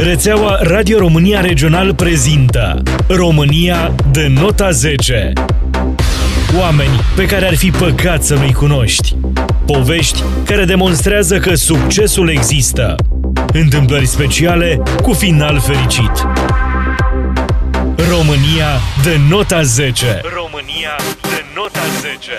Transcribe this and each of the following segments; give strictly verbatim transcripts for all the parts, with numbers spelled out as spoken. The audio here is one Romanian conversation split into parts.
Rețeaua Radio România Regional prezintă România de nota zece. Oameni pe care ar fi păcat să nu-i cunoști. Povești care demonstrează că succesul există. Întâmplări speciale cu final fericit. România de nota zece. România de nota zece.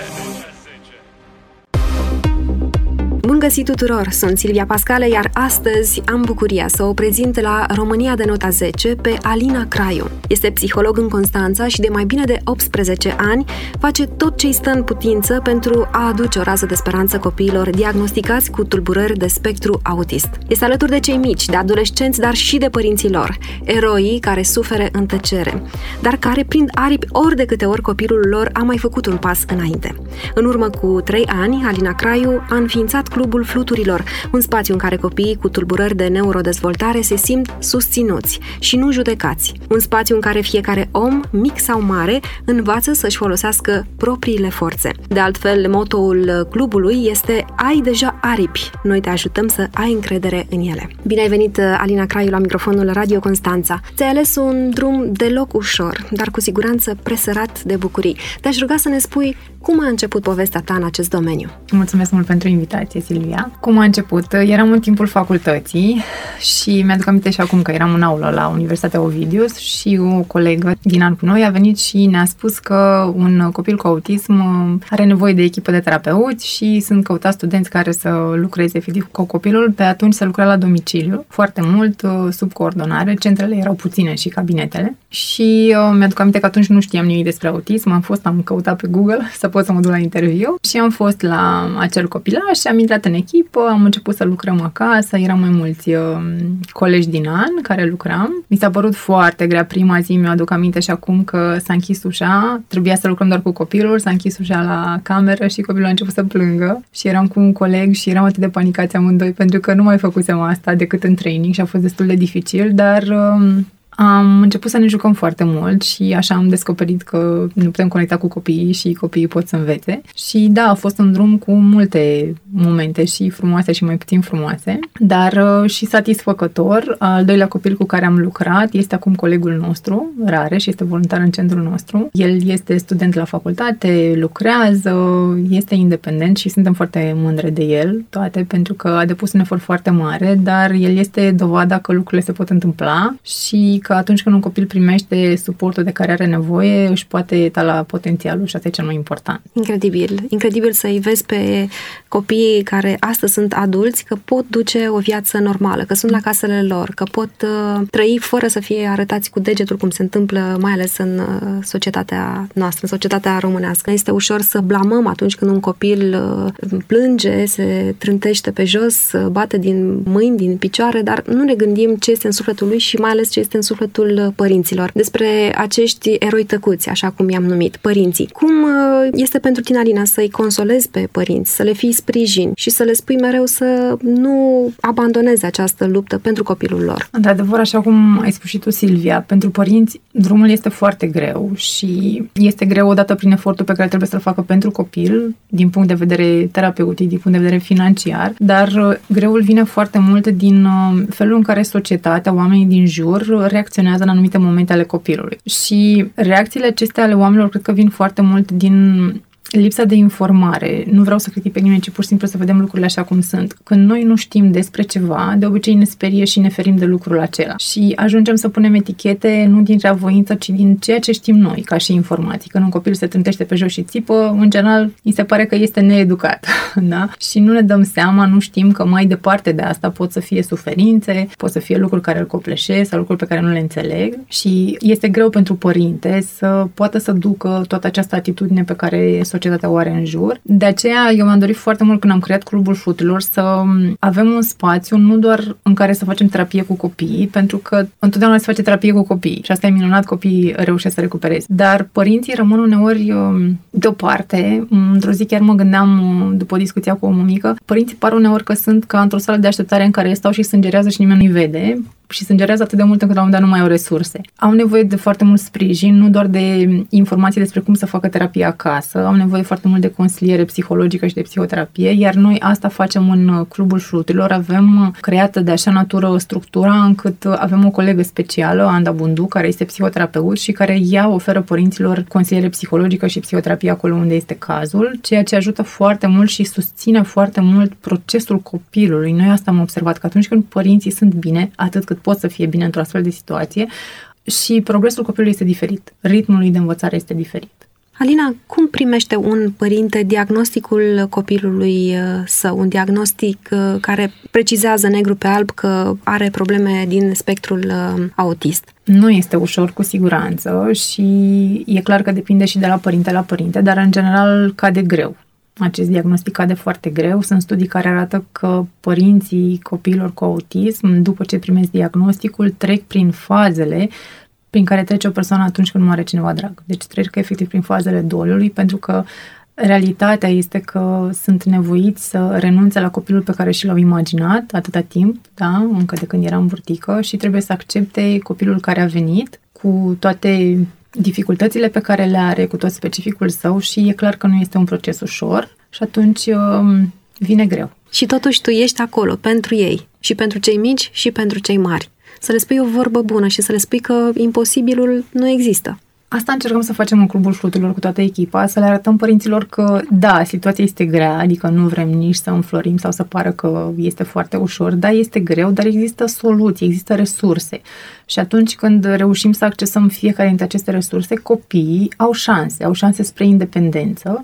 Bun găsit tuturor! Sunt Silvia Pascale, iar astăzi am bucuria să o prezint la România de nota zece pe Alina Craiu. Este psiholog în Constanța și de mai bine de optsprezece ani face tot ce-i stă în putință pentru a aduce o rază de speranță copiilor diagnosticați cu tulburări de spectru autist. Este alături de cei mici, de adolescenți, dar și de părinții lor, eroii care suferă în tăcere, dar care prind aripi ori de câte ori copilul lor a mai făcut un pas înainte. În urmă cu trei ani, Alina Craiu a înființat Clubul Fluturilor, un spațiu în care copiii cu tulburări de neurodezvoltare se simt susținuți și nu judecați. Un spațiu în care fiecare om, mic sau mare, învață să-și folosească propriile forțe. De altfel, motoul clubului este "Ai deja aripi, noi te ajutăm să ai încredere în ele". Bine ai venit, Alina Craiu, la microfonul Radio Constanța. Ți-ai ales un drum deloc ușor, dar cu siguranță presărat de bucurii. Te-aș ruga să ne spui cum a început povestea ta în acest domeniu. Mulțumesc mult pentru invitație, Silvia. Cum a început? Eram în timpul facultății și mi-aduc aminte și acum că eram în aulă la Universitatea Ovidius și o colegă din an cu noi a venit și ne-a spus că un copil cu autism are nevoie de echipă de terapeuți și sunt căutați studenți care să lucreze efectiv cu copilul. Pe atunci se lucra la domiciliu, foarte mult, sub coordonare. Centrele erau puține și cabinetele. Și uh, mi-aduc aminte că atunci nu știam nimic despre autism. Am fost, am căutat pe Google să pot să mă duc la interviu și am fost la acel copilaș și am intrat în echipă, am început să lucrăm acasă, eram mai mulți uh, colegi din an care lucram. Mi s-a părut foarte grea prima zi, mi-aduc aminte și acum că s-a închis ușa, trebuia să lucrăm doar cu copilul, s-a închis ușa la cameră și copilul a început să plângă și eram cu un coleg și eram atât de panicați amândoi pentru că nu mai făcusem asta decât în training și a fost destul de dificil, dar... Uh, Am început să ne jucăm foarte mult și așa am descoperit că nu putem conecta cu copiii și copiii pot să învețe. Și da, a fost un drum cu multe momente și frumoase și mai puțin frumoase, dar și satisfăcător. Al doilea copil cu care am lucrat este acum colegul nostru, Rareș, este voluntar în centrul nostru. El este student la facultate, lucrează, este independent și suntem foarte mândre de el, toate, pentru că a depus un efort foarte mare, dar el este dovada că lucrurile se pot întâmpla și că atunci când un copil primește suportul de care are nevoie, își poate etala potențialul și asta e cel mai important. Incredibil. Incredibil să-i vezi pe copiii care astăzi sunt adulți, că pot duce o viață normală, că sunt la casele lor, că pot uh, trăi fără să fie arătați cu degetul, cum se întâmplă mai ales în uh, societatea noastră, în societatea românească. Este ușor să blamăm atunci când un copil uh, plânge, se trântește pe jos, uh, bate din mâini, din picioare, dar nu ne gândim ce este în sufletul lui și mai ales ce este în sufletul părinților. Despre acești eroi tăcuți, așa cum i-am numit, părinții. Cum este pentru tine, Alina, să-i consolezi pe părinți, să le fii sprijin și să le spui mereu să nu abandoneze această luptă pentru copilul lor? Într-adevăr, așa cum ai spus și tu, Silvia, pentru părinți drumul este foarte greu și este greu odată prin efortul pe care trebuie să-l facă pentru copil, din punct de vedere terapeutic, din punct de vedere financiar, dar greul vine foarte mult din felul în care societatea, oamenii din jur reacționează în anumite momente ale copilului. Și reacțiile acestea ale oamenilor cred că vin foarte mult din lipsa de informare. Nu vreau să critic pe nimeni, ci pur și simplu să vedem lucrurile așa cum sunt. Când noi nu știm despre ceva, de obicei ne sperie și ne ferim de lucrul acela. Și ajungem să punem etichete nu din reavoință, ci din ceea ce știm noi, ca și informații. Când un copil se trântește pe jos și țipă, în general, îi se pare că este needucat. Da? Și nu ne dăm seama, nu știm că mai departe de asta pot să fie suferințe, pot să fie lucruri care îl copleșesc sau lucruri pe care nu le înțeleg. Și este greu pentru părinte să poată să ducă toată această atitudine pe care societatea o are în jur. De aceea eu mi-am dorit foarte mult când am creat Clubul Fluturilor să avem un spațiu nu doar în care să facem terapie cu copiii, pentru că întotdeauna se face terapie cu copiii și asta e minunat, copiii reușesc să recupereze. Dar părinții rămân uneori deoparte. Într-o zi chiar mă gândeam, după discuția cu o mămică, părinții par uneori că sunt ca într-o sală de așteptare în care stau și sângerează și nimeni nu-i vede și sângerează atât de mult încât la un moment dat nu mai au resurse. Au nevoie de foarte mult sprijin, nu doar de informații despre cum să facă terapie acasă, au nevoie foarte mult de consiliere psihologică și de psihoterapie, iar noi asta facem în Clubul Fluturilor. Avem creată de așa natură structura încât avem o colegă specială, Anda Bundu, care este psihoterapeut și care ea oferă părinților consiliere psihologică și psihoterapie acolo unde este cazul, ceea ce ajută foarte mult și susține foarte mult procesul copilului. Noi asta am observat, că atunci când părinții sunt bine, atât cât pot să fie bine într-o astfel de situație, și progresul copilului este diferit. Ritmul lui de învățare este diferit. Alina, cum primește un părinte diagnosticul copilului său? Un diagnostic care precizează negru pe alb că are probleme din spectrul autist. Nu este ușor, cu siguranță, și e clar că depinde și de la părinte la părinte, dar în general cade greu. Acest diagnostic cade foarte greu. Sunt studii care arată că părinții copiilor cu autism, după ce primesc diagnosticul, trec prin fazele prin care trece o persoană atunci când nu are cineva drag. Deci trec efectiv prin fazele doliului, pentru că realitatea este că sunt nevoiți să renunțe la copilul pe care și l-au imaginat atâta timp, da, încă de când era în vârtică, și trebuie să accepte copilul care a venit cu toate dificultățile pe care le are, cu tot specificul său, și e clar că nu este un proces ușor și atunci vine greu. Și totuși tu ești acolo pentru ei, și pentru cei mici și pentru cei mari. Să le spui o vorbă bună și să le spui că imposibilul nu există. Asta încercăm să facem în Clubul Fluturilor cu toată echipa, să le arătăm părinților că, da, situația este grea, adică nu vrem nici să înflorim sau să pară că este foarte ușor, da, este greu, dar există soluții, există resurse. Și atunci când reușim să accesăm fiecare dintre aceste resurse, copiii au șanse, au șanse spre independență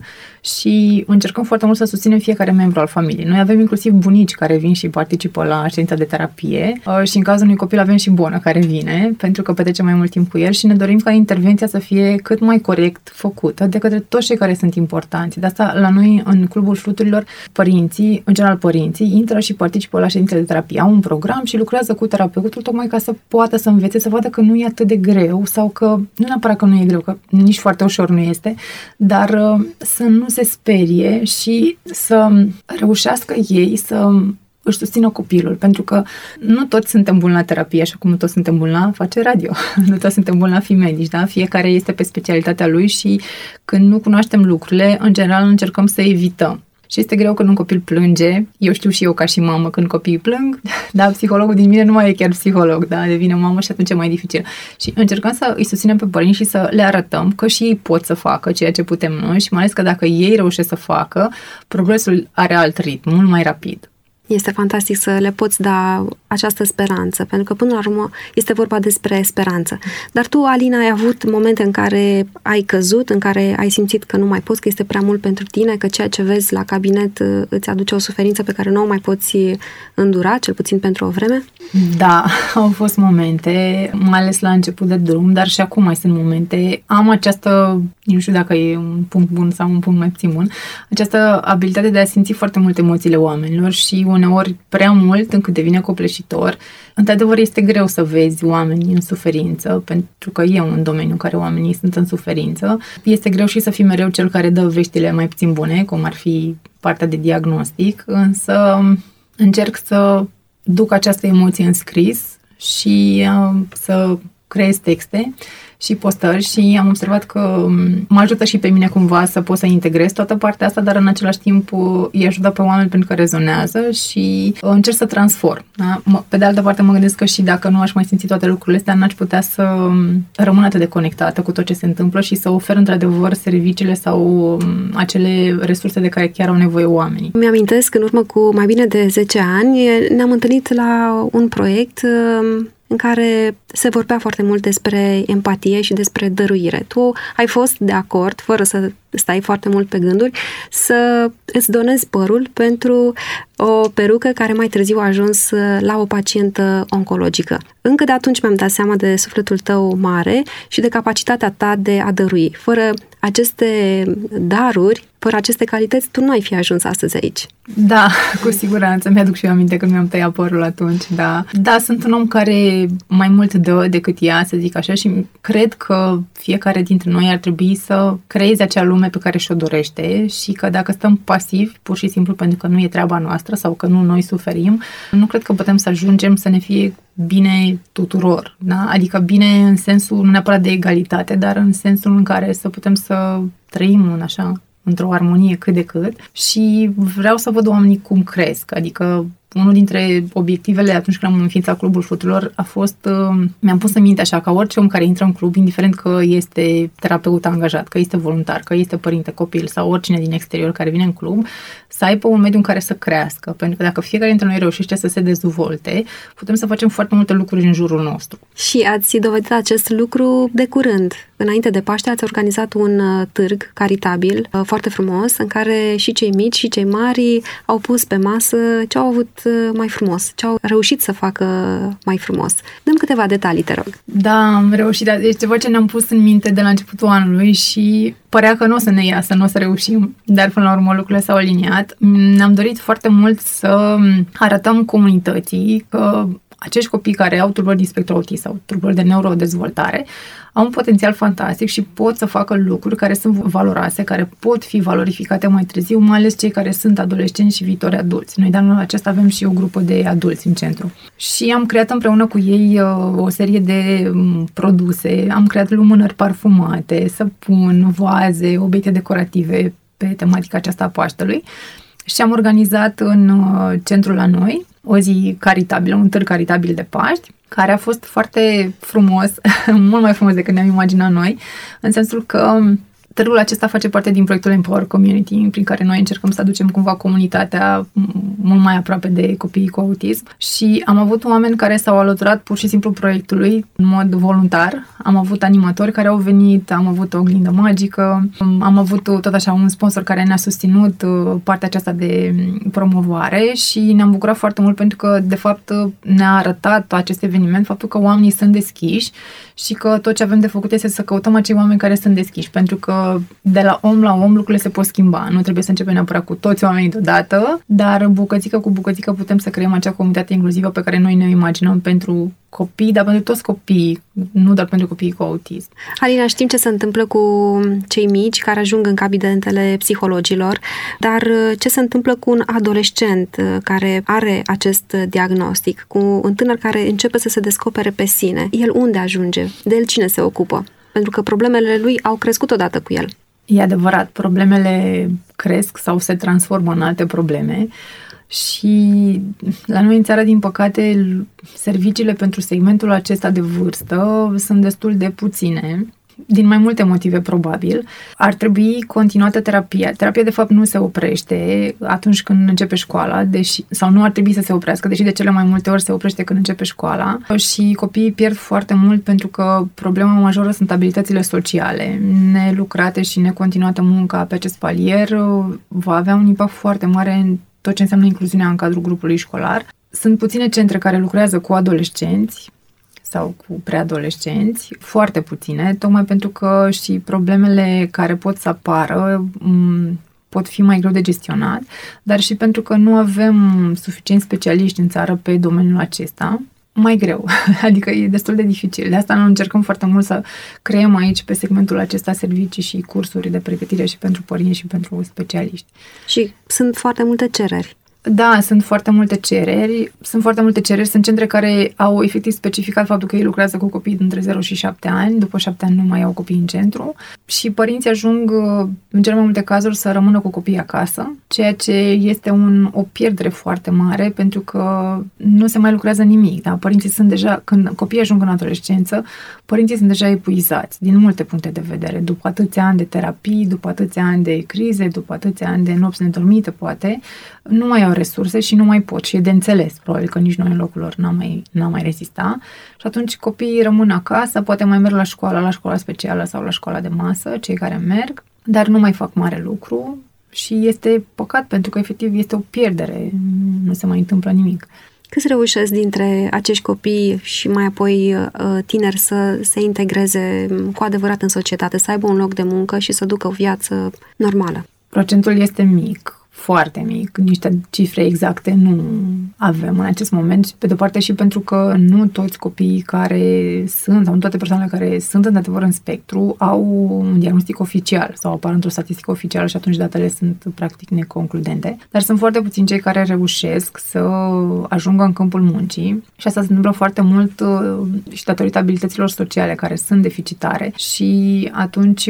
și încercăm foarte mult să susținem fiecare membru al familiei. Noi avem inclusiv bunici care vin și participă la ședința de terapie și în cazul unui copil avem și bonă care vine, pentru că petrece mai mult timp cu el și ne dorim ca intervenția să fie cât mai corect făcută de către toți cei care sunt importanți. De asta, la noi, în Clubul Fluturilor, părinții, în general părinții, intră și participă la ședințele de terapie. Au un program și lucrează cu terapeutul tocmai ca să poată să învețe, să vadă că nu e atât de greu sau că, nu neapărat că nu e greu, că nici foarte ușor nu este, dar să nu se sperie și să reușească ei să își susțină copilul, pentru că nu toți suntem buni la terapie, așa cum nu toți suntem buni la face radio, nu toți suntem buni la fi medici, da? Fiecare este pe specialitatea lui și când nu cunoaștem lucrurile, în general încercăm să evităm. Și este greu când un copil plânge, eu știu și eu ca și mamă când copiii plâng, dar psihologul din mine nu mai e chiar psiholog, da? Devine mamă și atunci e mai dificil. Și încercăm să îi susținem pe părinți și să le arătăm că și ei pot să facă ceea ce putem noi și mai ales că dacă ei reușesc să facă, progresul are alt ritm, mult mai rapid. Este fantastic să le poți da această speranță, pentru că până la urmă este vorba despre speranță. Dar tu, Alina, ai avut momente în care ai căzut, în care ai simțit că nu mai poți, că este prea mult pentru tine, că ceea ce vezi la cabinet îți aduce o suferință pe care nu o mai poți îndura, cel puțin pentru o vreme? Da, au fost momente, mai ales la început de drum, dar și acum mai sunt momente. Am această, nu știu dacă e un punct bun sau un punct mai puțin bun, această abilitate de a simți foarte mult emoțiile oamenilor și uneori prea mult încât devine copleșitor. Într-adevăr, este greu să vezi oamenii în suferință, pentru că e un domeniu în care oamenii sunt în suferință. Este greu și să fii mereu cel care dă veștile mai puțin bune, cum ar fi partea de diagnostic, însă încerc să duc această emoție în scris și uh, să creez texte și postări și am observat că mă ajută și pe mine cumva să pot să integrez toată partea asta, dar în același timp îi ajută pe oameni pentru că rezonează și încerc să transform. Da? Pe de altă parte mă gândesc că și dacă nu aș mai simți toate lucrurile astea, n-aș putea să rămân atât de conectată cu tot ce se întâmplă și să ofer într-adevăr serviciile sau acele resurse de care chiar au nevoie oamenii. Mi-amintesc, în urmă cu mai bine de zece ani, ne-am întâlnit la un proiect în care se vorbea foarte mult despre empatie și despre dăruire. Tu ai fost de acord, fără să stai foarte mult pe gânduri, să îți donezi părul pentru o perucă care mai târziu a ajuns la o pacientă oncologică. Încă de atunci mi-am dat seama de sufletul tău mare și de capacitatea ta de a dărui. Fără aceste daruri, Fără aceste calități, tu nu ai fi ajuns astăzi aici. Da, cu siguranță. Mi-aduc și eu aminte când mi-am tăiat părul atunci, da. Da, sunt un om care mai mult dă decât ea, să zic așa, și cred că fiecare dintre noi ar trebui să creeze acea lume pe care și-o dorește și că dacă stăm pasivi, pur și simplu pentru că nu e treaba noastră sau că nu noi suferim, nu cred că putem să ajungem să ne fie bine tuturor, da? Adică bine în sensul nu neapărat de egalitate, dar în sensul în care să putem să trăim în așa într-o armonie cât de cât și vreau să văd oamenii cum cresc, adică unul dintre obiectivele atunci când am înființat Clubul Futurilor a fost, uh, mi-am pus în minte așa, ca orice om care intră în club, indiferent că este terapeut angajat, că este voluntar, că este părinte, copil sau oricine din exterior care vine în club, să aibă un mediu în care să crească, pentru că dacă fiecare dintre noi reușește să se dezvolte, putem să facem foarte multe lucruri în jurul nostru. Și ați dovedit acest lucru de curând. Înainte de Paște ați organizat un uh, târg caritabil uh, foarte frumos, în care și cei mici și cei mari au pus pe masă ce au avut mai frumos, ce au reușit să facă mai frumos. Dăm câteva detalii, te rog. Da, am reușit. Deci ceva ce ne-am pus în minte de la începutul anului și părea că nu o să ne iasă, nu o să reușim, dar până la urmă lucrurile s-au aliniat. Ne-am dorit foarte mult să arătăm comunității că acești copii care au tulburări din spectru autist sau tulburări de neurodezvoltare au un potențial fantastic și pot să facă lucruri care sunt valoroase, care pot fi valorificate mai târziu, mai ales cei care sunt adolescenți și viitori adulți. Noi de anul acesta avem și o grupă de adulți în centru. Și am creat împreună cu ei o serie de produse, am creat lumânări parfumate, săpun, vaze, obiecte decorative pe tematica aceasta a Paștelui și am organizat în centru la noi o zi caritabilă, un târg caritabil de Paști, care a fost foarte frumos, mult mai frumos decât ne-am imaginat noi, în sensul că târgul acesta face parte din proiectul Empower Community, prin care noi încercăm să aducem cumva comunitatea mult mai aproape de copiii cu autism și am avut oameni care s-au alăturat pur și simplu proiectului în mod voluntar. Am avut animatori care au venit, am avut o oglindă magică, am avut tot așa un sponsor care ne-a susținut partea aceasta de promovare și ne-am bucurat foarte mult pentru că, de fapt, ne-a arătat acest eveniment faptul că oamenii sunt deschiși și că tot ce avem de făcut este să căutăm acei oameni care sunt deschiși, pentru că de la om la om lucrurile se pot schimba. Nu trebuie să începem neapărat cu toți oamenii deodată, dar bucățică cu bucățică putem să creăm acea comunitate inclusivă pe care noi ne imaginăm pentru copii, dar pentru toți copiii, nu doar pentru copiii cu autism. Alina, știm ce se întâmplă cu cei mici care ajung în cabinetele psihologilor, dar ce se întâmplă cu un adolescent care are acest diagnostic, cu un tânăr care începe să se descopere pe sine? El unde ajunge? De el cine se ocupă? Pentru că problemele lui au crescut odată cu el. E adevărat, problemele cresc sau se transformă în alte probleme și la noi în țară, din păcate, serviciile pentru segmentul acesta de vârstă sunt destul de puține, din mai multe motive probabil. Ar trebui continuată terapia. Terapia, de fapt, nu se oprește atunci când începe școala, deși, sau nu ar trebui să se oprească, deși de cele mai multe ori se oprește când începe școala și copiii pierd foarte mult pentru că problema majoră sunt abilitățile sociale. Nelucrate și necontinuată munca pe acest palier va avea un impact foarte mare în tot ce înseamnă incluziunea în cadrul grupului școlar. Sunt puține centre care lucrează cu adolescenți sau cu preadolescenți, foarte puține, tocmai pentru că și problemele care pot să apară m- pot fi mai greu de gestionat, dar și pentru că nu avem suficienți specialiști în țară pe domeniul acesta, mai greu, adică e destul de dificil. De asta noi încercăm foarte mult să creăm aici pe segmentul acesta servicii și cursuri de pregătire și pentru părinți și pentru specialiști. Și sunt foarte multe cereri. Da, sunt foarte multe cereri, sunt foarte multe cereri, sunt centre care au efectiv specificat faptul că ei lucrează cu copii între zero și șapte ani, după șapte ani nu mai au copii în centru și părinții ajung în cele mai multe cazuri să rămână cu copiii acasă, ceea ce este un, o pierdere foarte mare pentru că nu se mai lucrează nimic, da? Părinții sunt deja, când copiii ajung în adolescență, părinții sunt deja epuizați din multe puncte de vedere, după atâția ani de terapii, după atâția ani de crize, după atâția ani de nopți nedormite, poate, nu mai au resurse și nu mai pot și e de înțeles, probabil că nici noi în locul lor n-am mai, n-am mai rezista și atunci copiii rămân acasă, poate mai merg la școală, la școala specială sau la școala de masă, cei care merg, dar nu mai fac mare lucru și este păcat pentru că efectiv este o pierdere, nu se mai întâmplă nimic. Câți reușesc dintre acești copii și mai apoi tineri să se integreze cu adevărat în societate, să aibă un loc de muncă și să ducă o viață normală? Procentul este mic, foarte mic, niște cifre exacte nu avem în acest moment, pe de-o parte și pentru că nu toți copiii care sunt, sau nu toate persoanele care sunt într-adevăr în spectru au un diagnostic oficial sau apar într-o statistică oficială și atunci datele sunt practic neconcludente, dar sunt foarte puțini cei care reușesc să ajungă în câmpul muncii și asta se întâmplă foarte mult și datorită abilităților sociale care sunt deficitare și atunci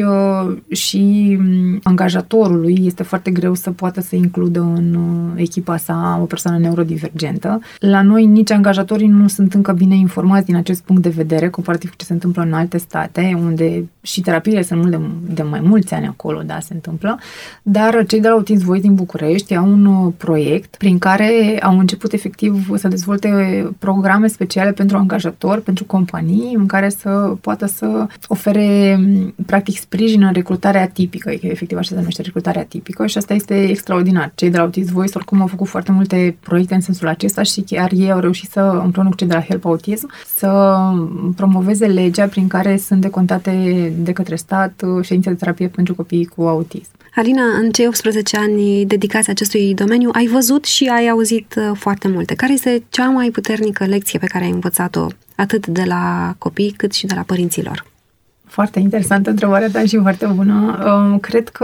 și angajatorului este foarte greu să poată să includă în echipa sa o persoană neurodivergentă. La noi nici angajatorii nu sunt încă bine informați din acest punct de vedere, comparativ cu ce se întâmplă în alte state, unde și terapiile sunt mult de, de mai mulți ani acolo, da, se întâmplă, dar cei de la Autism Voice din București au un proiect prin care au început efectiv să dezvolte programe speciale pentru angajatori, pentru companii, în care să poată să ofere practic sprijin în recrutarea atipică, că efectiv așa se numește recrutarea atipică și asta este extraordinar. Cei de la Autism Voice oricum au făcut foarte multe proiecte în sensul acesta și chiar ei au reușit să, împreună cu cei de la Help Autism, să promoveze legea prin care sunt decontate de către stat ședințe de terapie pentru copiii cu autism. Alina, în cei optsprezece ani dedicați acestui domeniu, ai văzut și ai auzit foarte multe. Care este cea mai puternică lecție pe care ai învățat-o atât de la copii cât și de la părinților? Foarte interesantă întrebarea ta și foarte bună. Cred că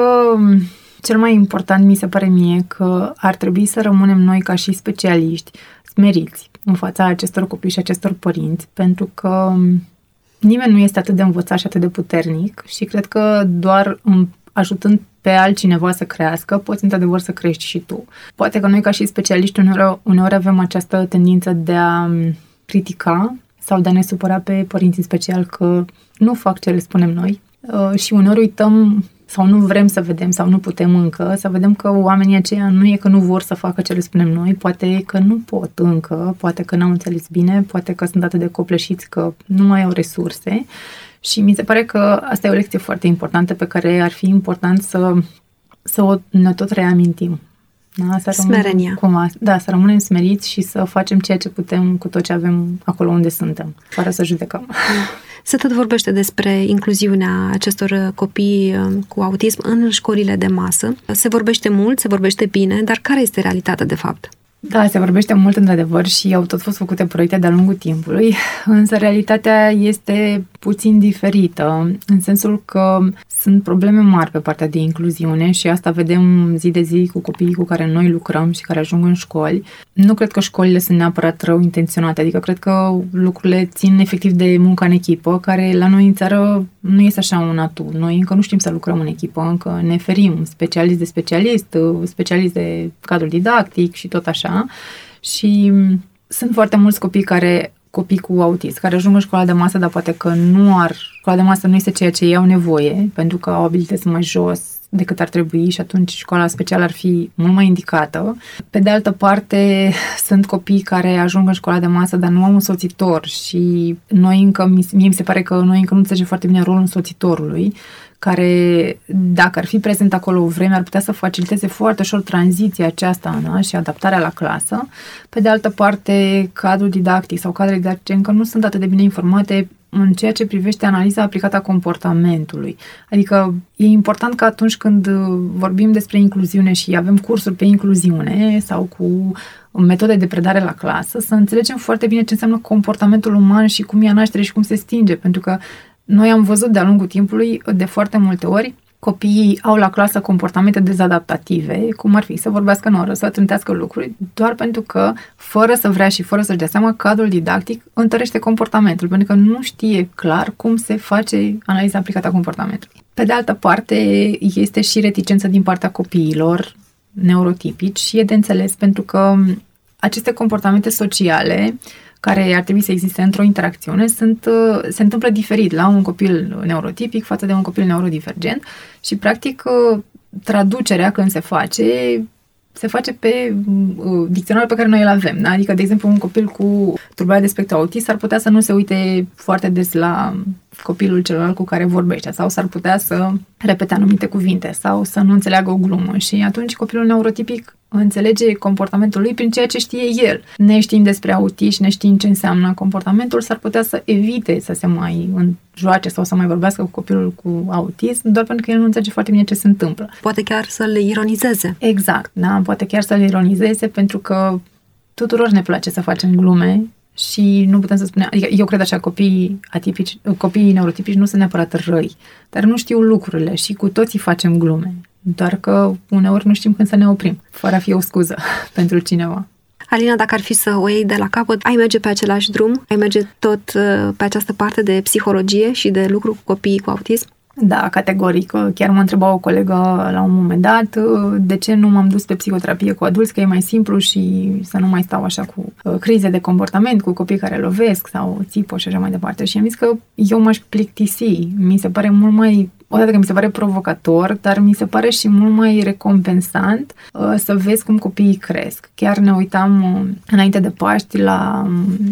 cel mai important mi se pare mie că ar trebui să rămânem noi ca și specialiști smeriți în fața acestor copii și acestor părinți, pentru că nimeni nu este atât de învățat și atât de puternic și cred că doar ajutând pe altcineva să crească, poți într-adevăr să crești și tu. Poate că noi ca și specialiști uneori, uneori avem această tendință de a critica sau de a ne supăra pe părinții special că nu fac ce le spunem noi și uneori uităm sau nu vrem să vedem sau nu putem încă, să vedem că oamenii aceia nu e că nu vor să facă ce le spunem noi, poate că nu pot încă, poate că n-au înțeles bine, poate că sunt atât de copleșiți că nu mai au resurse și mi se pare că asta e o lecție foarte importantă pe care ar fi important să, să o, ne tot reamintim. Da? Să Smerenia. Cum, da, să rămânem smeriți și să facem ceea ce putem cu tot ce avem acolo unde suntem, fără să judecăm. Se tot vorbește despre incluziunea acestor copii cu autism în școlile de masă. Se vorbește mult, se vorbește bine, dar care este realitatea de fapt? Da, se vorbește mult într-adevăr și au tot fost făcute proiecte de-a lungul timpului, însă realitatea este puțin diferită, în sensul că sunt probleme mari pe partea de incluziune și asta vedem zi de zi cu copiii cu care noi lucrăm și care ajung în școli. Nu cred că școlile sunt neapărat rău intenționate, adică cred că lucrurile țin efectiv de munca în echipă, care la noi în țară nu este așa un atu. Noi încă nu știm să lucrăm în echipă, încă ne ferim specialist de specialist, specialist de cadru didactic și tot așa. Și sunt foarte mulți copii care copii cu autism, care ajung în școala de masă, dar poate că nu ar, școala de masă nu este ceea ce ei au nevoie, pentru că au abilități mai jos decât ar trebui și atunci școala specială ar fi mult mai indicată. Pe de altă parte, sunt copii care ajung în școala de masă, dar nu au un însoțitor și noi încă, mie mi se pare că noi încă nu înțelegem foarte bine rolul însoțitorului, care, dacă ar fi prezent acolo o vreme, ar putea să faciliteze foarte ușor tranziția aceasta, na, și adaptarea la clasă. Pe de altă parte, cadrul didactic sau cadrele didactice încă nu sunt atât de bine informate în ceea ce privește analiza aplicată a comportamentului. Adică e important că atunci când vorbim despre incluziune și avem cursuri pe incluziune sau cu metode de predare la clasă, să înțelegem foarte bine ce înseamnă comportamentul uman și cum ia naștere și cum se stinge, pentru că noi am văzut de-a lungul timpului, de foarte multe ori, copiii au la clasă comportamente dezadaptative, cum ar fi să vorbească în oră, să trântească lucruri, doar pentru că, fără să vrea și fără să-și dea seama, cadrul didactic întărește comportamentul, pentru că nu știe clar cum se face analiza aplicată a comportamentului. Pe de altă parte, este și reticență din partea copiilor neurotipici și e de înțeles pentru că aceste comportamente sociale care ar trebui să existe într-o interacțiune, sunt, se întâmplă diferit la un copil neurotipic față de un copil neurodivergent și, practic, traducerea când se face, se face pe dicționarul pe care noi îl avem. Da? Adică, de exemplu, un copil cu tulburare de spectru autist ar putea să nu se uite foarte des la copilul celălalt cu care vorbește sau s-ar putea să repete anumite cuvinte sau să nu înțeleagă o glumă și atunci copilul neurotipic înțelege comportamentul lui prin ceea ce știe el. Neștiind despre autiști, neștiind ce înseamnă comportamentul, s-ar putea să evite să se mai înjoace sau să mai vorbească cu copilul cu autism, doar pentru că el nu înțelege foarte bine ce se întâmplă. Poate chiar să le ironizeze. Exact, da, poate chiar să le ironizeze, pentru că tuturor ne place să facem glume și nu putem să spunem, adică eu cred așa, copiii atipici, copiii neurotipici nu sunt neapărat răi, dar nu știu lucrurile și cu toții facem glume, doar că uneori nu știm când să ne oprim, fără a fi o scuză pentru cineva. Alina, dacă ar fi să o iei de la capăt, ai merge pe același drum? Ai merge tot pe această parte de psihologie și de lucru cu copiii cu autism? Da, categoric. Chiar mă întreba o colegă la un moment dat de ce nu m-am dus pe psihoterapie cu adulți, că e mai simplu și să nu mai stau așa cu crize de comportament, cu copii care lovesc sau țipă și așa mai departe. Și am zis că eu m-aș plictisi. Mi se pare mult mai, odată că mi se pare provocator, dar mi se pare și mult mai recompensant uh, să vezi cum copiii cresc. Chiar ne uitam uh, înainte de Paști la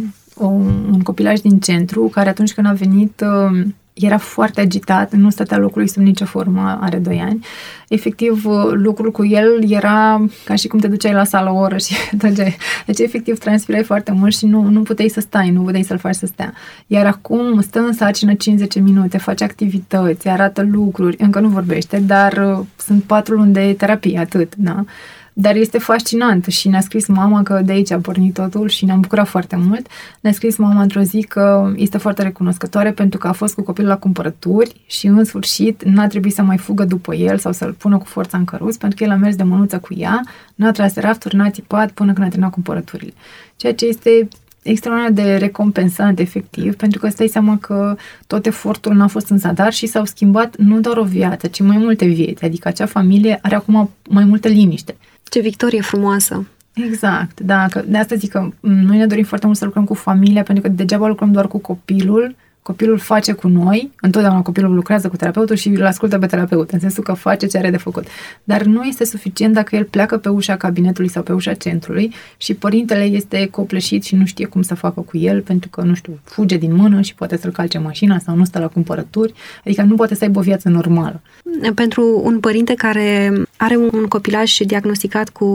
um, un copilaj din centru care atunci când a venit... Uh, era foarte agitat, nu stătea locului sub nicio formă, are doi ani. Efectiv, lucrul cu el era ca și cum te duceai la sală o oră și trăgeai. Deci, efectiv, transpirai foarte mult și nu, nu puteai să stai, nu puteai să-l faci să stea. Iar acum stă în sarcină cincizeci minute, face activități, arată lucruri, încă nu vorbește, dar sunt patru luni de terapie, atât, da? Dar este fascinant și ne-a scris mama că de aici a pornit totul și ne-am bucurat foarte mult. Ne-a scris mama într-o zi că este foarte recunoscătoare pentru că a fost cu copilul la cumpărături și în sfârșit n-a trebuit să mai fugă după el sau să-l pună cu forța în căruț, pentru că el a mers de mânuță cu ea, n-a tras de rafturi, n-a țipat până când a terminat cumpărăturile. Ceea ce este extraordinar de recompensant, efectiv, pentru că îți dai seama că tot efortul n-a fost în zadar și s-au schimbat nu doar o viață, ci mai multe vieți. Adică acea familie are acum mai multă liniște. Ce victorie frumoasă! Exact, da, că de asta zic că noi ne dorim foarte mult să lucrăm cu familia, pentru că degeaba lucrăm doar cu copilul, copilul face cu noi, întotdeauna copilul lucrează cu terapeutul și îl ascultă pe terapeut, în sensul că face ce are de făcut. Dar nu este suficient dacă el pleacă pe ușa cabinetului sau pe ușa centrului și părintele este copleșit și nu știe cum să facă cu el, pentru că, nu știu, fuge din mână și poate să-l calce mașina sau nu stă la cumpărături, adică nu poate să aibă o viață normală. Pentru un părinte care are un copilaj diagnosticat cu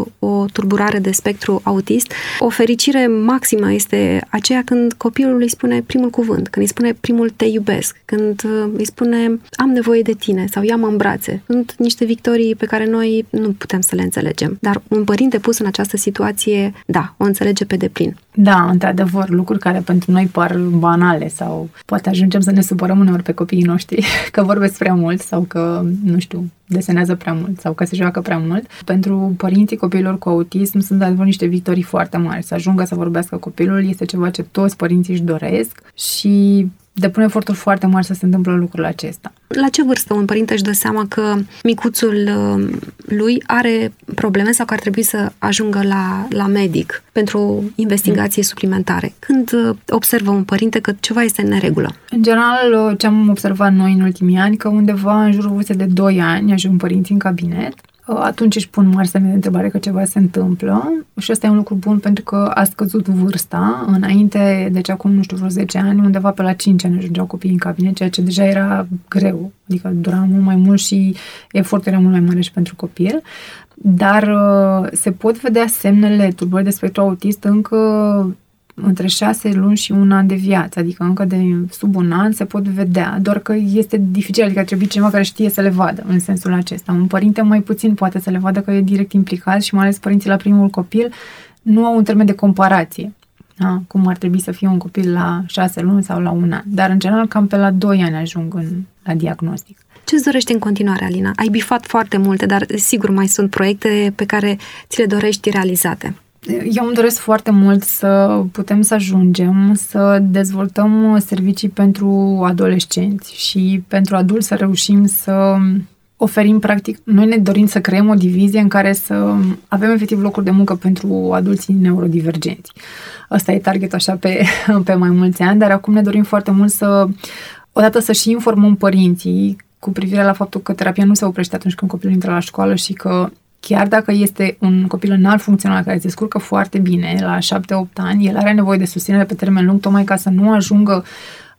o tulburare de spectru autist, o fericire maximă este aceea când copilul îi spune primul cuvânt, când îi spune primul te iubesc, când îi spune am nevoie de tine sau ia-mă în brațe. Sunt niște victorii pe care noi nu putem să le înțelegem. Dar un părinte pus în această situație, da, o înțelege pe deplin. Da, într-adevăr, lucruri care pentru noi par banale sau poate ajungem să ne supărăm uneori pe copiii noștri că vorbesc prea mult sau că, nu știu, desenează prea mult sau că se joacă prea mult. Pentru părinții copiilor cu autism sunt adevăr niște victorii foarte mari. Să ajungă să vorbească copilul este ceva ce toți părinții își doresc și depune eforturi foarte mari să se întâmple lucrul acesta. La ce vârstă un părinte își dă seama că micuțul lui are probleme sau că ar trebui să ajungă la, la medic pentru o investigație mm. suplimentare? Când observă un părinte că ceva este în neregulă? În general, ce am observat noi în ultimii ani, că undeva în jurul vârstei de doi ani ajung părinții în cabinet. Atunci își pun mari semne de întrebare că ceva se întâmplă și ăsta e un lucru bun pentru că a scăzut vârsta. Înainte, deci acum, nu știu, vreo zece ani, undeva pe la cinci ani ajungeau copiii în cabinet, ceea ce deja era greu, adică dura mult mai mult și efortul era mult mai mare și pentru copil. Dar se pot vedea semnele tulburării de spectru autist încă între șase luni și un an de viață, adică încă de sub un an se pot vedea, doar că este dificil, adică trebuie cineva care știe să le vadă în sensul acesta. Un părinte mai puțin poate să le vadă că e direct implicat și mai ales părinții la primul copil nu au un termen de comparație, da? Cum ar trebui să fie un copil la șase luni sau la un an, dar în general cam pe la doi ani ajung în, la diagnostic. Ce-ți dorești în continuare, Alina? Ai bifat foarte multe, dar sigur mai sunt proiecte pe care ți le dorești realizate. Eu îmi doresc foarte mult să putem să ajungem să dezvoltăm servicii pentru adolescenți și pentru adulți să reușim să oferim practic, noi ne dorim să creăm o divizie în care să avem efectiv locuri de muncă pentru adulții neurodivergenți. Ăsta e targetul așa pe, pe mai mulți ani, dar acum ne dorim foarte mult să, odată să și informăm părinții cu privire la faptul că terapia nu se oprește atunci când copilul intră la școală și că chiar dacă este un copil înalt funcțional care se descurcă foarte bine la șapte opt ani, el are nevoie de susținere pe termen lung, tocmai ca să nu ajungă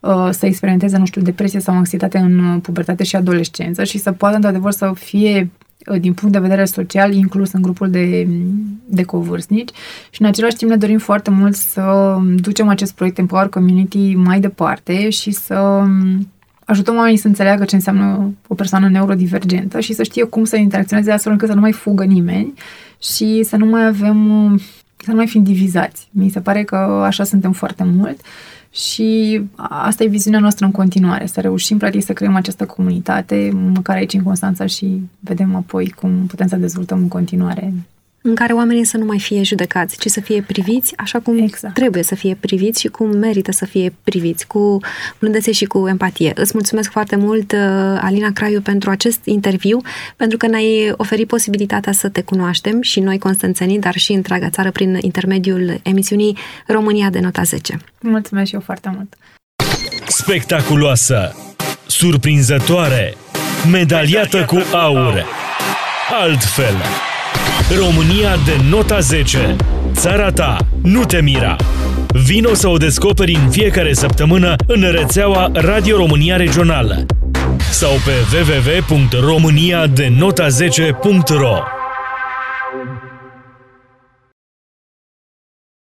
să experimenteze, nu știu, depresie sau anxietate în pubertate și adolescență și să poată, într-adevăr, să fie, din punct de vedere social, inclus în grupul de, de covârstnici. Și în același timp ne dorim foarte mult să ducem acest proiect Empower Community mai departe și să ajutăm oamenii să înțeleagă ce înseamnă o persoană neurodivergentă și să știe cum să interacționeze astfel încât să nu mai fugă nimeni și să nu mai avem, să nu mai fim divizați. Mi se pare că așa suntem foarte mult și asta e viziunea noastră în continuare, să reușim practic să creăm această comunitate, măcar aici în Constanța, și vedem apoi cum putem să dezvoltăm în continuare. În care oamenii să nu mai fie judecați, ci să fie priviți așa cum exact. trebuie să fie priviți și cum merită să fie priviți, cu blândețe și cu empatie. Îți mulțumesc foarte mult, Alina Craiu, pentru acest interviu, pentru că ne-ai oferit posibilitatea să te cunoaștem și noi, constanțenii, dar și întreaga țară, prin intermediul emisiunii România de Nota zece. Mulțumesc și eu foarte mult! Spectaculoasă, surprinzătoare, medaliată cu aur, altfel. România de Nota zece. Țara ta, nu te mira! Vino să o descoperi în fiecare săptămână în rețeaua Radio România Regională sau pe w w w punct românia de nota zece punct r o.